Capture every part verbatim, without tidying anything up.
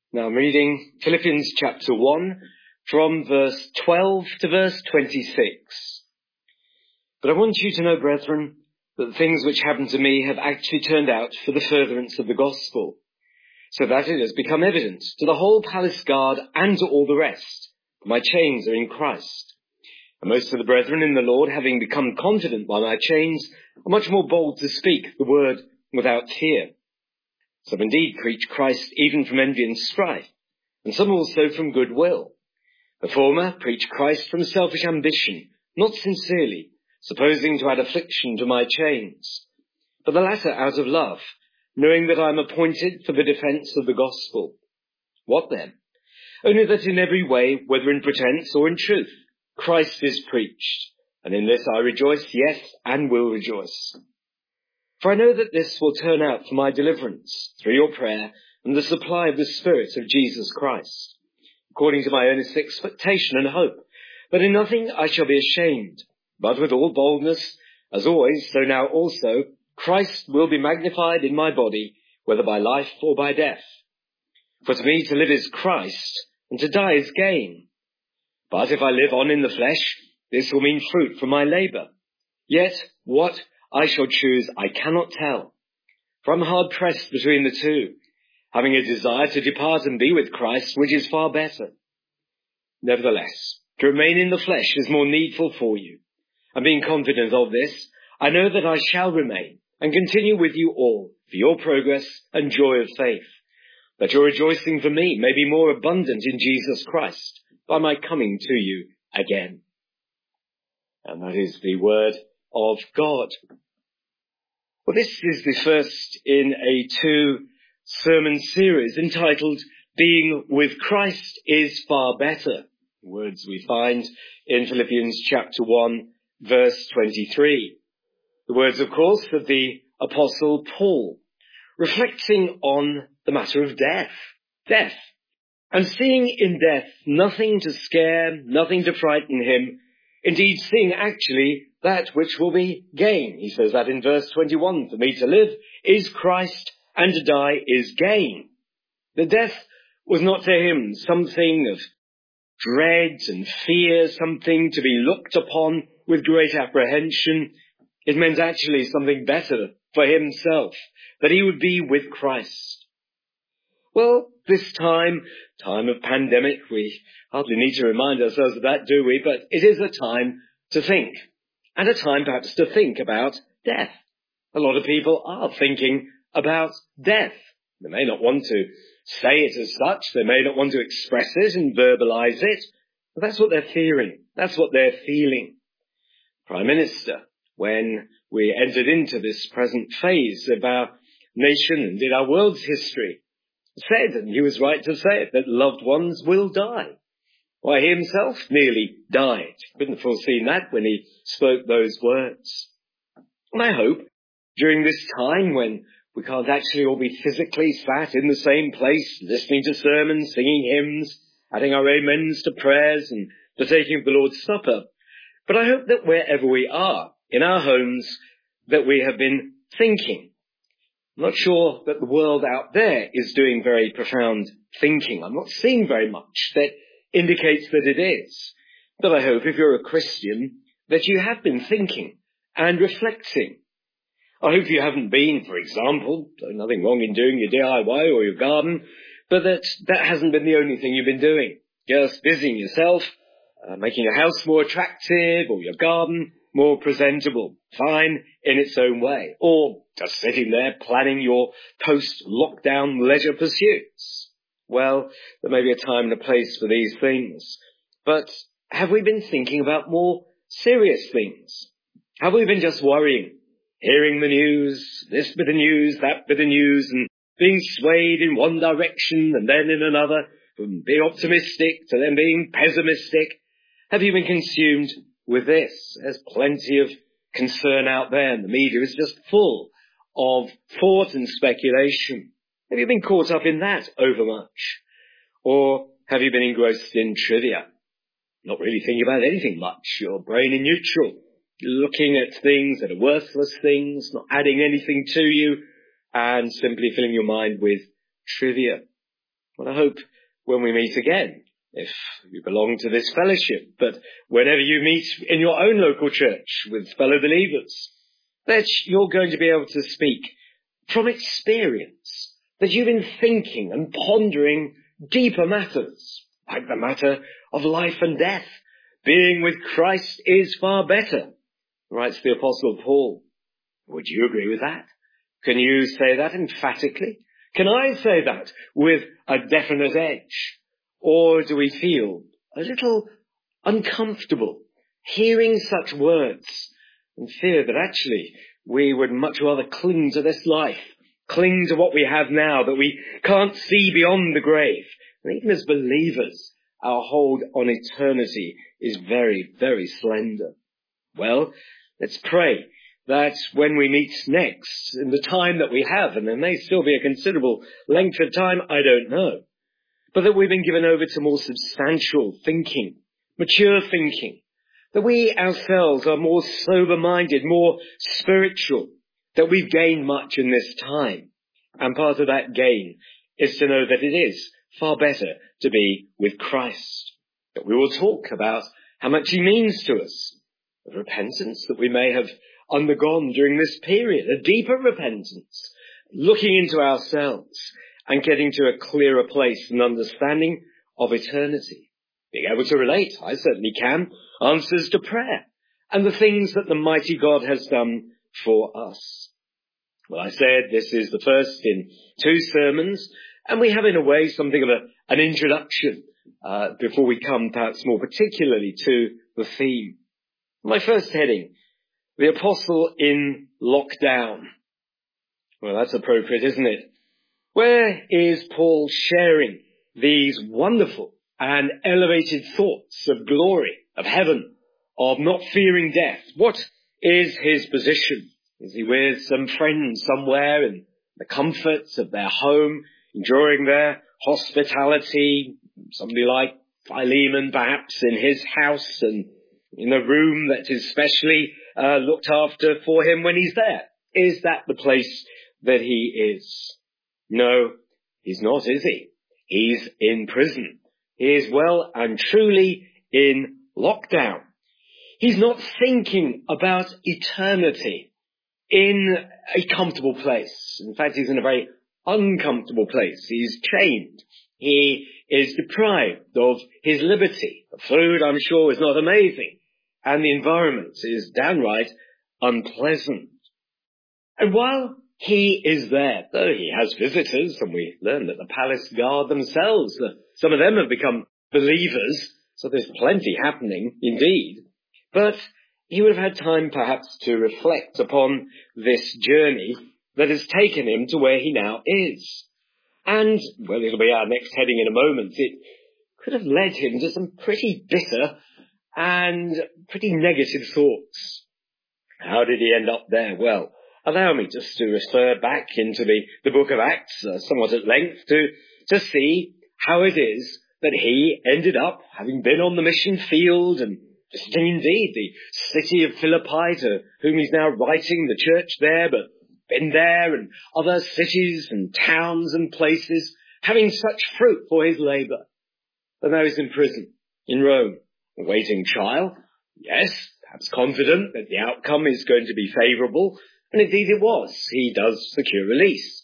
Now I'm reading Philippians chapter one from verse twelve to verse twenty-six. But I want you to know, brethren, that the things which happened to me have actually turned out for the furtherance of the gospel, so that it has become evident to the whole palace guard and to all the rest that my chains are in Christ. And most of the brethren in the Lord, having become confident by my chains, are much more bold to speak the word without fear. Some indeed preach Christ even from envy and strife, and some also from good will. The former preach Christ from selfish ambition, not sincerely, supposing to add affliction to my chains, but the latter out of love, knowing that I am appointed for the defence of the gospel. What then? Only that in every way, whether in pretence or in truth, Christ is preached, and in this I rejoice, yes, and will rejoice. For I know that this will turn out for my deliverance through your prayer and the supply of the Spirit of Jesus Christ, according to my earnest expectation and hope. But in nothing I shall be ashamed, but with all boldness, as always, so now also, Christ will be magnified in my body, whether by life or by death. For to me to live is Christ, and to die is gain. But if I live on in the flesh, this will mean fruit from my labour. Yet what I shall choose I cannot tell, for I'm hard pressed between the two, having a desire to depart and be with Christ, which is far better. Nevertheless, to remain in the flesh is more needful for you, and being confident of this, I know that I shall remain and continue with you all for your progress and joy of faith, that your rejoicing for me may be more abundant in Jesus Christ by my coming to you again. And that is the word of God. Well, this is the first in a two-sermon series entitled Being with Christ is Far Better. Words we find in Philippians chapter one, verse twenty-three. The words, of course, of the Apostle Paul, reflecting on the matter of death. Death. And seeing in death nothing to scare, nothing to frighten him, indeed seeing actually that which will be gain. He says that in verse twenty-one, for me to live is Christ, and to die is gain. The death was not to him something of dread and fear, something to be looked upon with great apprehension. It meant actually something better for himself, that he would be with Christ. Well, this time, time of pandemic, we hardly need to remind ourselves of that, do we? But it is a time to think, and a time perhaps to think about death. A lot of people are thinking about death. They may not want to say it as such, they may not want to express it and verbalize it, but that's what they're fearing, that's what they're feeling. Prime Minister, when we entered into this present phase of our nation and in our world's history, said, and he was right to say it, that loved ones will die. Why, he himself nearly died. Couldn't have foreseen that when he spoke those words. And I hope during this time when we can't actually all be physically sat in the same place, listening to sermons, singing hymns, adding our amens to prayers and partaking of the Lord's Supper, but I hope that wherever we are, in our homes, that we have been thinking. I'm not sure that the world out there is doing very profound thinking. I'm not seeing very much that indicates that it is. But I hope if you're a Christian that you have been thinking and reflecting. I hope you haven't been, for example, nothing wrong in doing your D I Y or your garden, but that that hasn't been the only thing you've been doing. Just busying yourself, uh, making your house more attractive or your garden more presentable, fine in its own way, or just sitting there planning your post-lockdown leisure pursuits. Well, there may be a time and a place for these things, but have we been thinking about more serious things? Have we been just worrying, hearing the news, this bit of news, that bit of news, and being swayed in one direction and then in another, from being optimistic to then being pessimistic? Have you been consumed with this? There's plenty of concern out there, and the media is just full of thought and speculation. Have you been caught up in that overmuch? Or have you been engrossed in trivia? Not really thinking about anything much, your brain in neutral, looking at things that are worthless things, not adding anything to you, and simply filling your mind with trivia. Well, I hope when we meet again, if you belong to this fellowship, but whenever you meet in your own local church with fellow believers, that you're going to be able to speak from experience, that you've been thinking and pondering deeper matters, like the matter of life and death. Being with Christ is far better, writes the Apostle Paul. Would you agree with that? Can you say that emphatically? Can I say that with a definite edge? Or do we feel a little uncomfortable hearing such words and fear that actually we would much rather cling to this life, cling to what we have now, that we can't see beyond the grave? And even as believers, our hold on eternity is very, very slender. Well, let's pray that when we meet next, in the time that we have, and there may still be a considerable length of time, I don't know, but that we've been given over to more substantial thinking, mature thinking, that we ourselves are more sober-minded, more spiritual, that we've gained much in this time. And part of that gain is to know that it is far better to be with Christ. That we will talk about how much he means to us, the repentance that we may have undergone during this period, a deeper repentance, looking into ourselves and getting to a clearer place and understanding of eternity. Being able to relate, I certainly can, answers to prayer and the things that the mighty God has done for us. Well, I said this is the first in two sermons, and we have in a way something of a, an introduction uh, before we come perhaps more particularly to the theme. My first heading, the Apostle in lockdown. Well, that's appropriate, isn't it? Where is Paul sharing these wonderful and elevated thoughts of glory, of heaven, of not fearing death? What is his position? Is he with some friends somewhere in the comforts of their home, enjoying their hospitality? Somebody like Philemon, perhaps, in his house and in a room that is specially uh, looked after for him when he's there. Is that the place that he is? No, he's not, is he? He's in prison. He is well and truly in lockdown. He's not thinking about eternity in a comfortable place. In fact, he's in a very uncomfortable place. He's chained. He is deprived of his liberty. The food, I'm sure, is not amazing. And the environment is downright unpleasant. And while he is there, though he has visitors, and we learn that the palace guard themselves, uh, some of them have become believers, so there's plenty happening indeed. But he would have had time perhaps to reflect upon this journey that has taken him to where he now is. And, well, it'll be our next heading in a moment, it could have led him to some pretty bitter and pretty negative thoughts. How did he end up there? Well, allow me just to refer back into the, the book of Acts, uh, somewhat at length, to, to see how it is that he ended up, having been on the mission field and visiting indeed the city of Philippi, to whom he's now writing, the church there, but been there, and other cities and towns and places, having such fruit for his labour. But now he's in prison, in Rome, awaiting trial. Yes, perhaps confident that the outcome is going to be favourable, and indeed it was. He does secure release.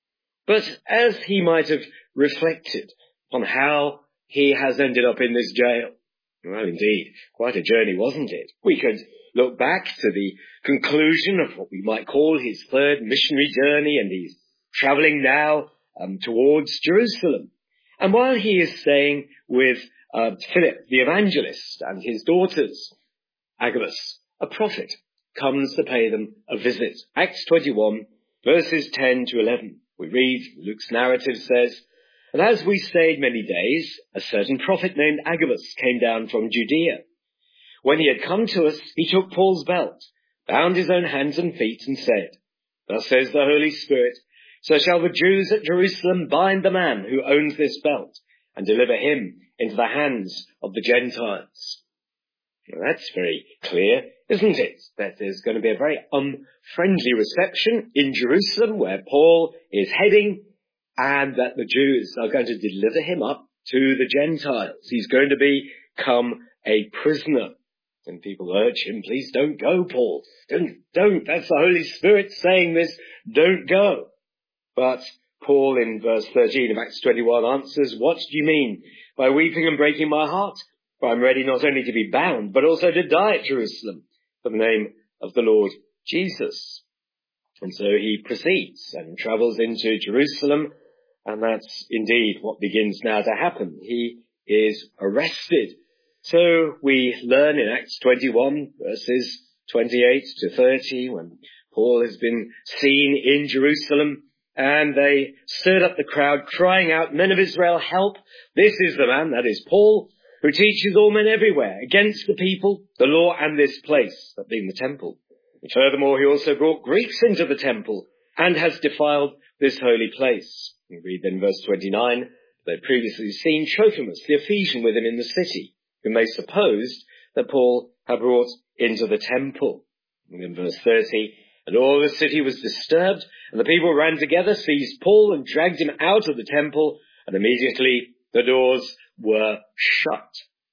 But as he might have reflected on how he has ended up in this jail, well, indeed, quite a journey, wasn't it? We could look back to the conclusion of what we might call his third missionary journey, and he's travelling now um, towards Jerusalem. And while he is staying with uh, Philip the evangelist and his daughters, Agabus, a prophet, comes to pay them a visit. Acts twenty-one, verses ten to eleven. We read, Luke's narrative says, "And as we stayed many days, a certain prophet named Agabus came down from Judea. When he had come to us, he took Paul's belt, bound his own hands and feet, and said, 'Thus says the Holy Spirit, so shall the Jews at Jerusalem bind the man who owns this belt, and deliver him into the hands of the Gentiles.'" Well, that's very clear, isn't it? That there's going to be a very unfriendly reception in Jerusalem, where Paul is heading, and that the Jews are going to deliver him up to the Gentiles. He's going to become a prisoner. And people urge him, please don't go, Paul. Don't, don't. That's the Holy Spirit saying this. Don't go. But Paul in verse thirteen of Acts twenty-one answers, what do you mean by weeping and breaking my heart? For I'm ready not only to be bound, but also to die at Jerusalem for the name of the Lord Jesus. And so he proceeds and travels into Jerusalem, and that's indeed what begins now to happen. He is arrested. So we learn in Acts twenty-one, verses twenty-eight to thirty, when Paul has been seen in Jerusalem, and they stirred up the crowd, crying out, men of Israel, help! This is the man, that is Paul, who teaches all men everywhere against the people, the law, and this place, that being the temple. And furthermore, he also brought Greeks into the temple, and has defiled this holy place. We read then verse twenty-nine, they had previously seen Trophimus, the Ephesian, with him in the city, whom they supposed that Paul had brought into the temple. And in verse thirty, and all the city was disturbed, and the people ran together, seized Paul, and dragged him out of the temple, and immediately the doors were shut.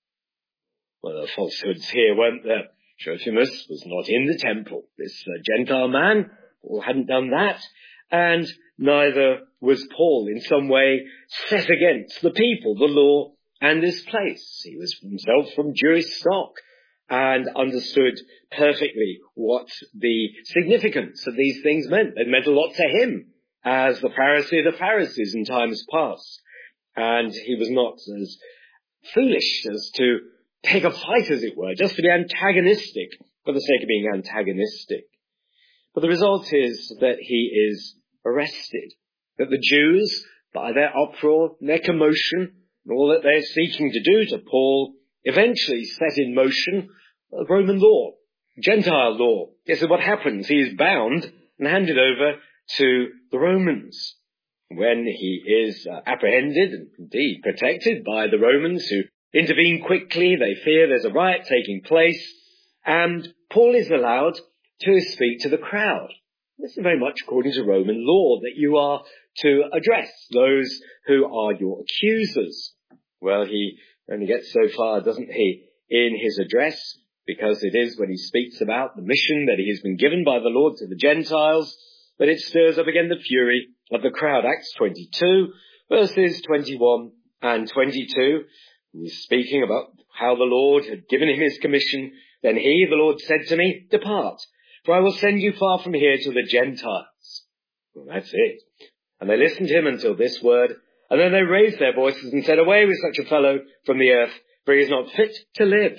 Well, there are falsehoods here, weren't there? Trophimus was not in the temple. This uh, Gentile man, Paul hadn't done that, and neither was Paul in some way set against the people, the law, and this place. He was himself from Jewish stock and understood perfectly what the significance of these things meant. It meant a lot to him as the Pharisee of the Pharisees in times past. And he was not as foolish as to take a fight, as it were, just to be antagonistic for the sake of being antagonistic. But the result is that he is arrested, that the Jews, by their uproar, their commotion, and all that they're seeking to do to Paul, eventually set in motion Roman law, Gentile law. Yes, so what happens? He is bound and handed over to the Romans. When he is uh, apprehended and indeed protected by the Romans, who intervene quickly, they fear there's a riot taking place, and Paul is allowed to speak to the crowd. This is very much according to Roman law, that you are to address those who are your accusers. Well, he only gets so far, doesn't he, in his address, because it is when he speaks about the mission that he has been given by the Lord to the Gentiles, that it stirs up again the fury of the crowd. Acts twenty-two, verses twenty-one and twenty-two. He's speaking about how the Lord had given him his commission. Then he, the Lord, said to me, depart, for I will send you far from here to the Gentiles. Well, that's it. And they listened to him until this word, and then they raised their voices and said, away with such a fellow from the earth, for he is not fit to live.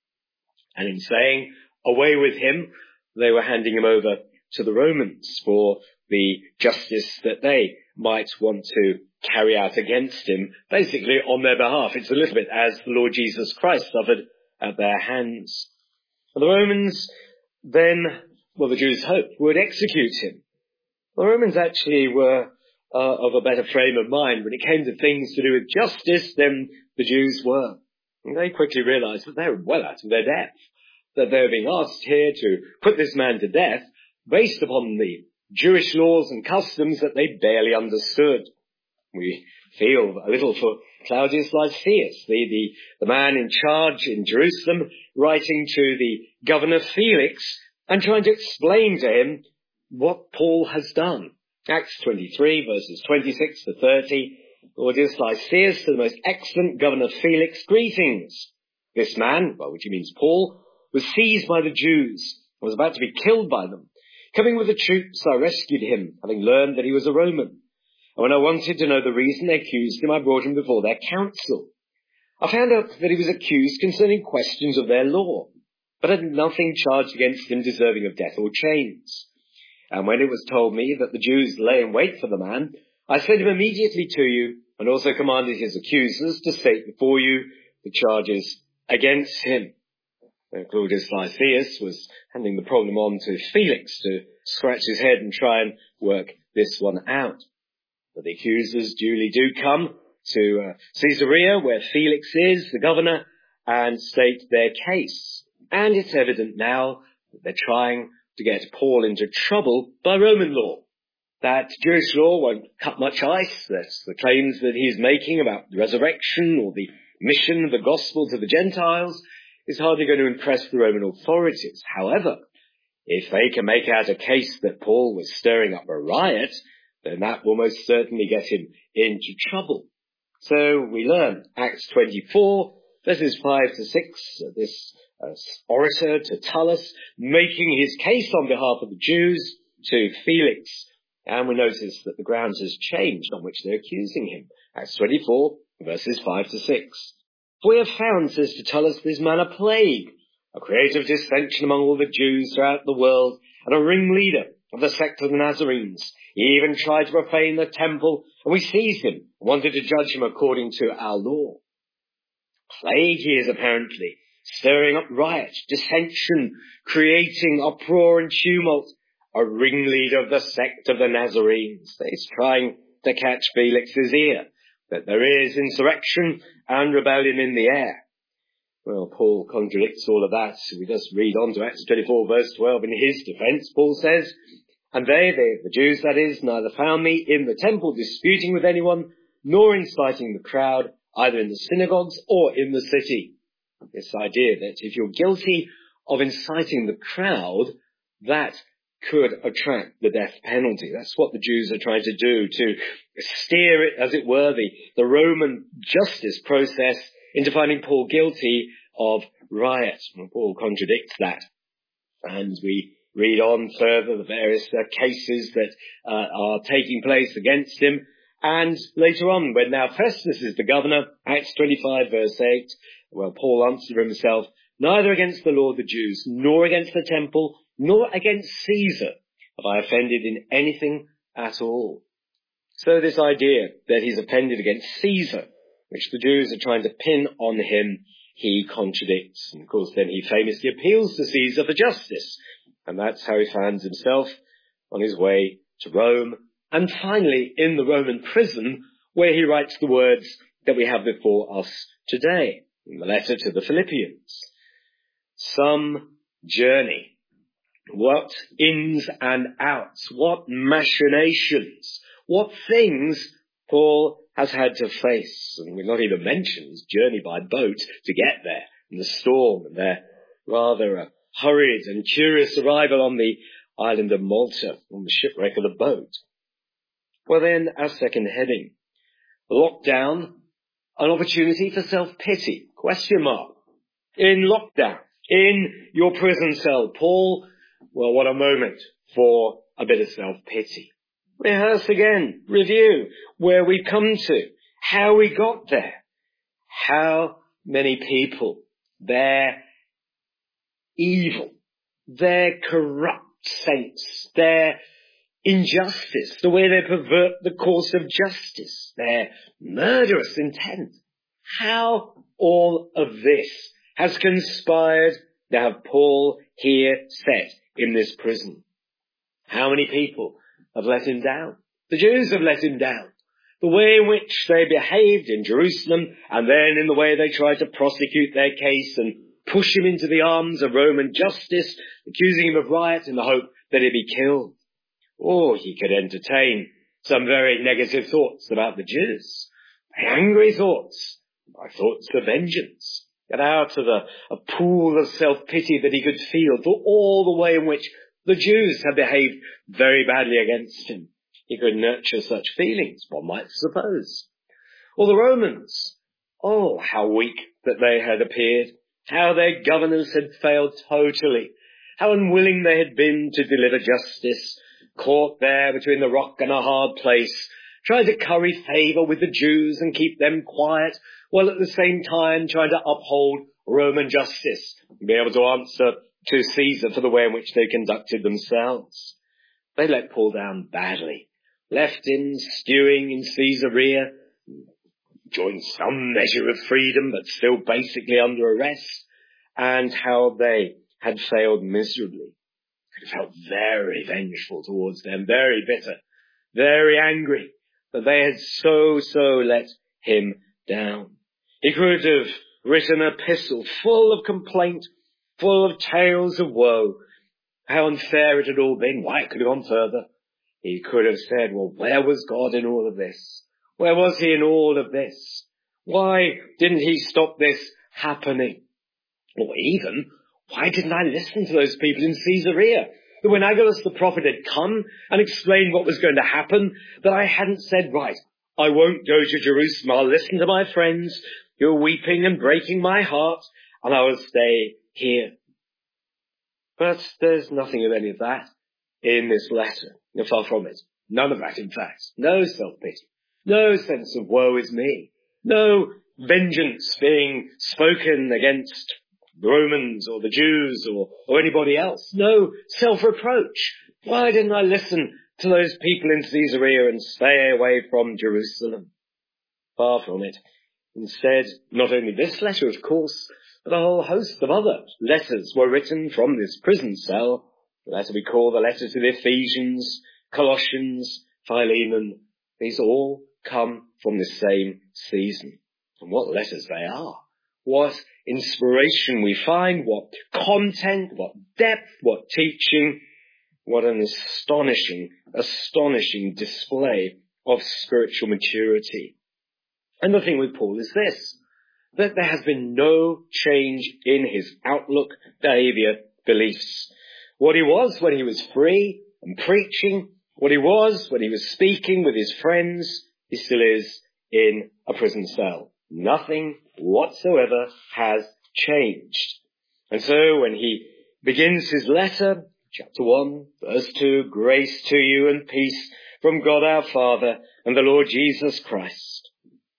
And in saying, away with him, they were handing him over to the Romans for the justice that they might want to carry out against him, basically on their behalf. It's a little bit as the Lord Jesus Christ suffered at their hands. And the Romans then, well, the Jews hoped, would execute him. The Romans actually were uh, of a better frame of mind when it came to things to do with justice than the Jews were. And they quickly realized that they were well out of their depth, that they were being asked here to put this man to death based upon the Jewish laws and customs that they barely understood. We feel a little for Claudius Lysias, the, the, the man in charge in Jerusalem, writing to the governor Felix and trying to explain to him what Paul has done. Acts twenty-three, verses twenty-six to thirty. Claudius Lysias, to the most excellent governor Felix, greetings. This man, by which he means Paul, was seized by the Jews and was about to be killed by them. Coming with the troops, I rescued him, having learned that he was a Roman. And when I wanted to know the reason they accused him, I brought him before their council. I found out that he was accused concerning questions of their law, but had nothing charged against him deserving of death or chains. And when it was told me that the Jews lay in wait for the man, I sent him immediately to you, and also commanded his accusers to state before you the charges against him. Uh, Claudius Lysias was handing the problem on to Felix to scratch his head and try and work this one out. But the accusers duly do come to uh, Caesarea, where Felix is, the governor, and state their case. And it's evident now that they're trying to get Paul into trouble by Roman law. that Jewish law won't cut much ice. That's the claims that he's making about the resurrection or the mission of the gospel to the Gentiles is hardly going to impress the Roman authorities. However, if they can make out a case that Paul was stirring up a riot, then that will most certainly get him into trouble. So we learn Acts twenty-four, verses five to six, this uh, orator Tertullus making his case on behalf of the Jews to Felix. And we notice that the ground has changed on which they're accusing him. Acts twenty-four, verses five to six. For we have found, says Tertullus, this man a plague, a creator of dissension among all the Jews throughout the world, and a ringleader of the sect of the Nazarenes. He even tried to profane the temple, and we seized him and wanted to judge him according to our law. Plague he is apparently, stirring up riot, dissension, creating uproar and tumult, a ringleader of the sect of the Nazarenes. He's trying to catch Felix's ear, that there is insurrection and rebellion in the air. Well, Paul contradicts all of that. We just read on to Acts twenty-four, verse twelve. In his defense, Paul says, and they, they, the Jews that is, neither found me in the temple disputing with anyone, nor inciting the crowd, either in the synagogues or in the city. This idea that if you're guilty of inciting the crowd, that could attract the death penalty. That's what the Jews are trying to do, to steer it, as it were, the, the Roman justice process into finding Paul guilty of riot. And Paul contradicts that. And we read on further the various uh, cases that uh, are taking place against him. And later on, when now Festus is the governor, Acts twenty-five, verse eight, well, Paul answered himself, neither against the law of the Jews, nor against the temple, nor against Caesar have I offended in anything at all. So this idea that he's offended against Caesar, which the Jews are trying to pin on him, he contradicts. And of course then he famously appeals to Caesar for justice. And that's how he finds himself on his way to Rome. And finally in the Roman prison, where he writes the words that we have before us today, in the letter to the Philippians. Some journey. What ins and outs, what machinations, what things Paul has had to face. And we've not even mentioned his journey by boat to get there, and the storm, and their rather a hurried and curious arrival on the island of Malta, on the shipwreck of the boat. Well then, our second heading, lockdown, an opportunity for self-pity, question mark. In lockdown, in your prison cell, Paul, well, what a moment for a bit of self-pity. Rehearse again, review where we've come to, how we got there, how many people, their evil, their corrupt sense, their injustice, the way they pervert the course of justice, their murderous intent, how all of this has conspired to have Paul here set in this prison. How many people have let him down? The Jews have let him down. The way in which they behaved in Jerusalem, and then in the way they tried to prosecute their case and push him into the arms of Roman justice, accusing him of riot in the hope that he'd be killed. Or he could entertain some very negative thoughts about the Jews, angry thoughts, by thoughts of vengeance. Get out of a, a pool of self-pity that he could feel for all the way in which the Jews had behaved very badly against him. He could nurture such feelings, one might suppose. Or the Romans. Oh, how weak that they had appeared. How their governors had failed totally. How unwilling they had been to deliver justice. Caught there between the rock and a hard place. Trying to curry favour with the Jews and keep them quiet, while at the same time trying to uphold Roman justice and be able to answer to Caesar for the way in which they conducted themselves. They let Paul down badly, left him stewing in Caesarea, enjoying some measure of freedom but still basically under arrest, and how they had failed miserably. Could have felt very vengeful towards them, very bitter, very angry that they had so, so let him down. He could have written an epistle full of complaint, full of tales of woe, how unfair it had all been, why it could have gone further. He could have said, well, where was God in all of this? Where was he in all of this? Why didn't he stop this happening? Or even, why didn't I listen to those people in Caesarea? That when Agabus the prophet had come and explained what was going to happen, that I hadn't said, right, I won't go to Jerusalem. I'll listen to my friends who are weeping and breaking my heart, and I will stay here. But there's nothing of any of that in this letter. No, far from it. None of that, in fact. No self-pity. No sense of woe is me. No vengeance being spoken against the Romans or the Jews or, or anybody else. No self-reproach. Why didn't I listen to those people in Caesarea and stay away from Jerusalem? Far from it. Instead, not only this letter, of course, but a whole host of other letters were written from this prison cell. The letter we call the letter to the Ephesians, Colossians, Philemon. These all come from the same season. And what letters they are. What inspiration we find, what content, what depth, what teaching. What an astonishing, astonishing display of spiritual maturity. And the thing with Paul is this, that there has been no change in his outlook, behavior, beliefs. What he was when he was free and preaching, what he was when he was speaking with his friends, he still is in a prison cell. Nothing whatsoever has changed. And so when he begins his letter, chapter one, verse two, grace to you and peace from God our Father and the Lord Jesus Christ.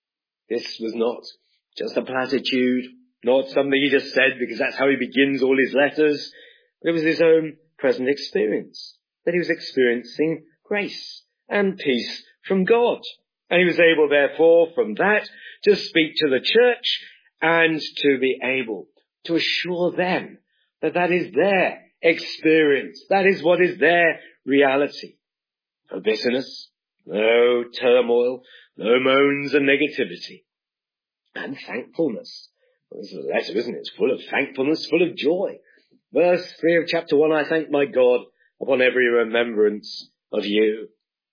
This was not just a platitude, not something he just said because that's how he begins all his letters. But it was his own present experience, that he was experiencing grace and peace from God. And he was able, therefore, from that, to speak to the church and to be able to assure them that that is their experience. That is what is their reality. No bitterness, no turmoil, no moans and negativity. And thankfulness. Well, this is a letter, isn't it? It's full of thankfulness, full of joy. Verse three of chapter one, I thank my God upon every remembrance of you.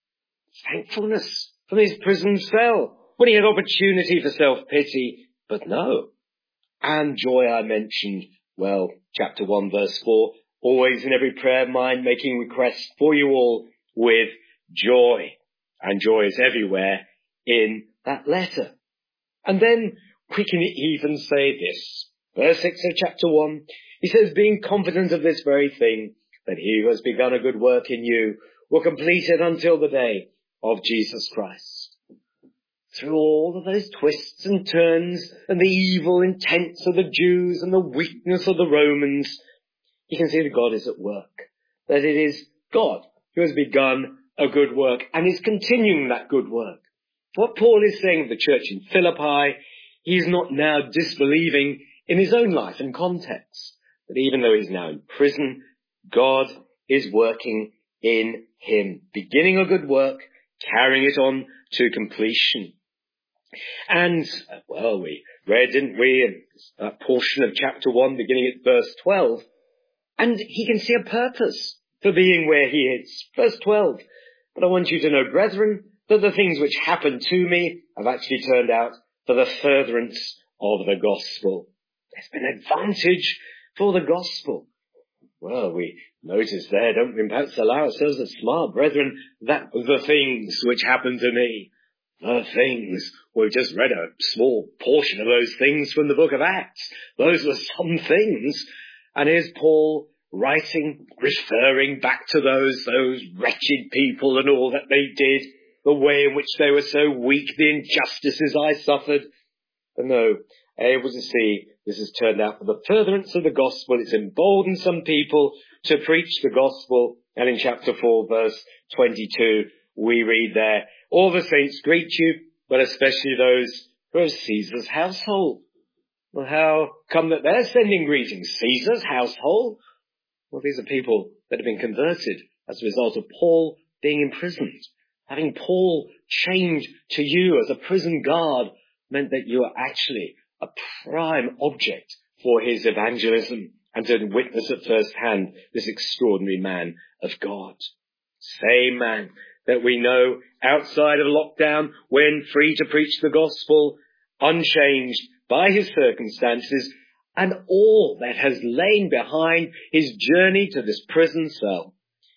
Thankfulness from his prison cell, when he had opportunity for self-pity, but no. And joy I mentioned, well, chapter one, verse four, always in every prayer of mine making requests for you all with joy. And joy is everywhere in that letter. And then we can even say this. Verse six of chapter one, he says, being confident of this very thing, that he who has begun a good work in you will complete it until the day of Jesus Christ. Through all of those twists and turns and the evil intents of the Jews and the weakness of the Romans, you can see that God is at work. That it is God who has begun a good work and is continuing that good work. What Paul is saying of the church in Philippi, he is not now disbelieving in his own life and context. That even though he's now in prison, God is working in him, beginning a good work, carrying it on to completion. And, well, we read, didn't we, in that portion of chapter one, beginning at verse twelve, and he can see a purpose for being where he is. Verse twelve, but I want you to know, brethren, that the things which happened to me have actually turned out for the furtherance of the gospel. There's been advantage for the gospel. Well, we notice there, don't we, perhaps allow ourselves a smile, brethren, that the things which happened to me, the things, we've just read a small portion of those things from the book of Acts. Those were some things. And here's Paul writing, referring back to those, those wretched people and all that they did, the way in which they were so weak, the injustices I suffered. But no, able to see this has turned out for the furtherance of the gospel. It's emboldened some people to preach the gospel. And in chapter four, verse twenty-two, we read there, all the saints greet you, but especially those who are of Caesar's household. Well, how come that they're sending greetings? Caesar's household? Well, these are people that have been converted as a result of Paul being imprisoned. Having Paul chained to you as a prison guard meant that you are actually a prime object for his evangelism and to witness at first hand this extraordinary man of God. Same man that we know outside of lockdown, when free to preach the gospel, unchanged by his circumstances and all that has lain behind his journey to this prison cell.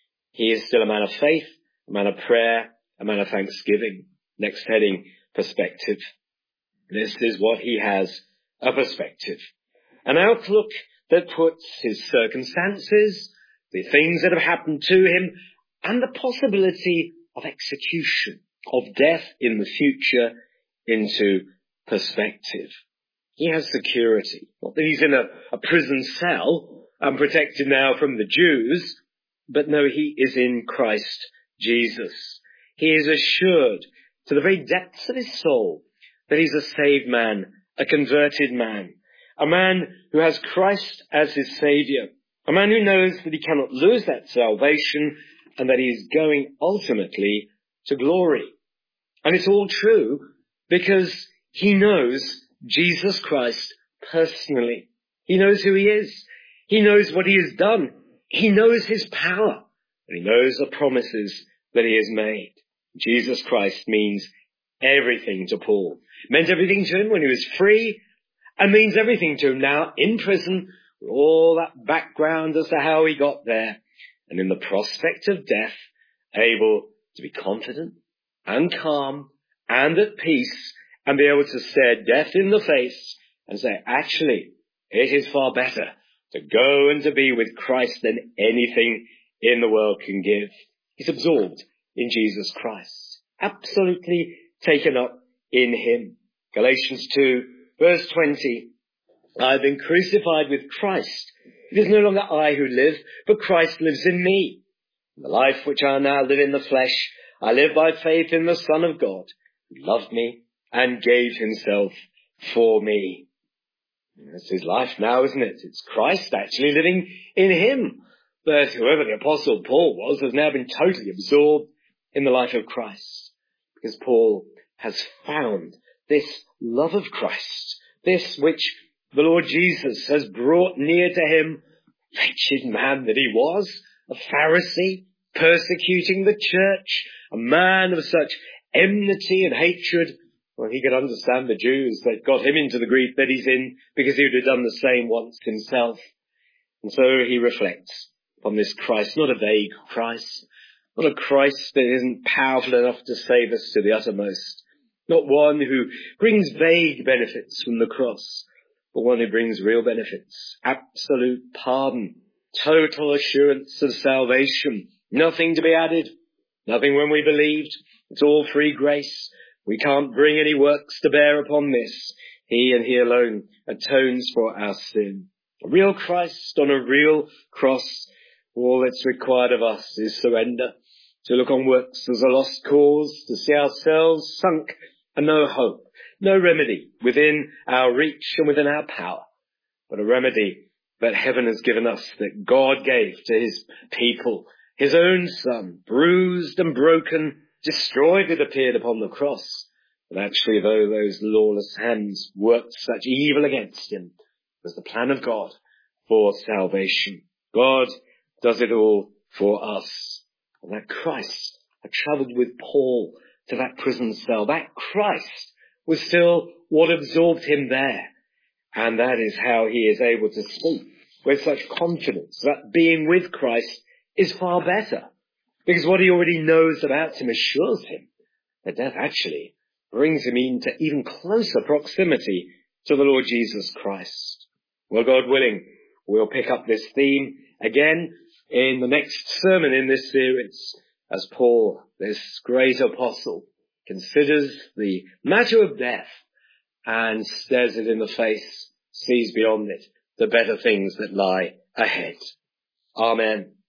He is still a man of faith, a man of prayer, a man of thanksgiving. Next heading, perspective. This is what he has, a perspective. An outlook that puts his circumstances, the things that have happened to him, and the possibility of execution, of death in the future, into perspective. He has security. Not that he's in a, a prison cell and protected now from the Jews, but no, he is in Christ Jesus. He is assured to the very depths of his soul that he's a saved man, a converted man, a man who has Christ as his Saviour, a man who knows that he cannot lose that salvation and that he is going ultimately to glory. And it's all true because he knows Jesus Christ personally. He knows who he is. He knows what he has done. He knows his power. And he knows the promises that he has made. Jesus Christ means everything to Paul. Meant everything to him when he was free, and means everything to him now in prison, with all that background as to how he got there, and in the prospect of death, able to be confident and calm and at peace, and be able to stare death in the face and say, actually, it is far better to go and to be with Christ than anything in the world can give. He's absorbed in Jesus Christ, absolutely taken up in him. Galatians two, verse twenty, I have been crucified with Christ. It is no longer I who live, but Christ lives in me. The life which I now live in the flesh, I live by faith in the Son of God, who loved me and gave himself for me. That's his life now, isn't it? It's Christ actually living in him. But whoever the Apostle Paul was has now been totally absorbed in the life of Christ, because Paul has found this love of Christ, this which the Lord Jesus has brought near to him. Wretched man that he was, a Pharisee, persecuting the church, a man of such enmity and hatred. Well, he could understand the Jews that got him into the grief that he's in, because he would have done the same once himself. And so he reflects on this Christ, not a vague Christ, not a Christ that isn't powerful enough to save us to the uttermost, not one who brings vague benefits from the cross, but one who brings real benefits, absolute pardon, total assurance of salvation, nothing to be added, nothing when we believed. It's all free grace. We can't bring any works to bear upon this. He and he alone atones for our sin. A real Christ on a real cross. All that's required of us is surrender, to look on works as a lost cause, to see ourselves sunk and no hope, no remedy within our reach and within our power, but a remedy that heaven has given us, that God gave to his people, his own Son, bruised and broken, destroyed, it appeared, upon the cross. But actually, though those lawless hands worked such evil against him, it was the plan of God for salvation. God does it all for us. And that Christ had travelled with Paul to that prison cell. That Christ was still what absorbed him there. And that is how he is able to speak with such confidence that being with Christ is far better. Because what he already knows about him assures him that death actually brings him into even closer proximity to the Lord Jesus Christ. Well, God willing, we'll pick up this theme again in the next sermon in this series, as Paul, this great apostle, considers the matter of death and stares it in the face, sees beyond it the better things that lie ahead. Amen.